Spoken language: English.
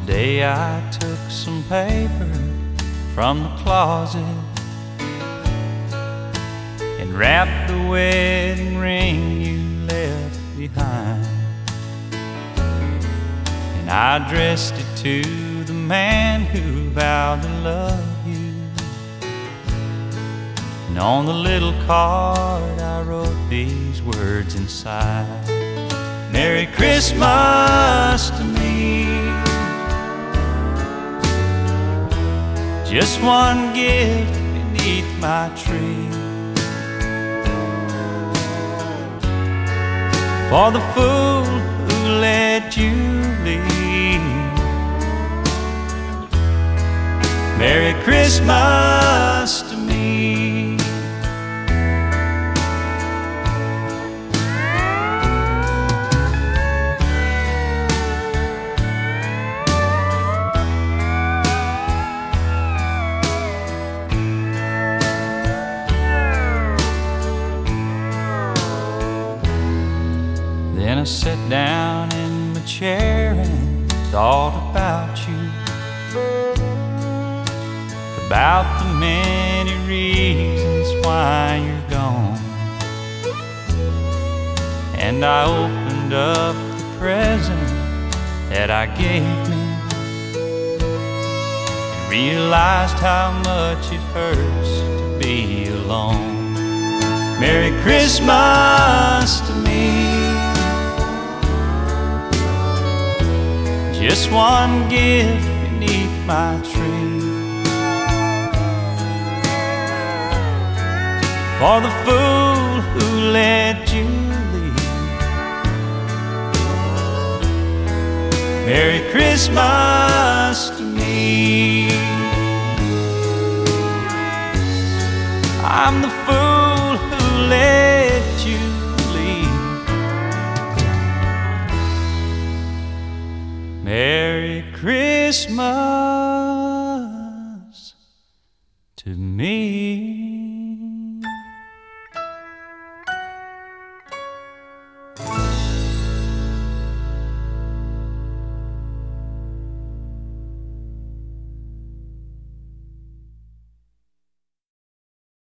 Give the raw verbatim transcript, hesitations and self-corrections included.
Today I took some paper from the closet and wrapped the wedding ring you left behind, and I addressed it to the man who vowed to love you. And on the little card I wrote these words inside: Merry Christmas to me. Just one gift beneath my tree, for the fool who let you leave. Merry Christmas to me. Then I sat down in my chair and thought about you, about the many reasons why you're gone. And I opened up the present that I gave me and realized how much it hurts to be alone. Merry Christmas to me. Just one gift beneath my tree, for the fool who let you leave. Merry Christmas to me. I'm the fool who let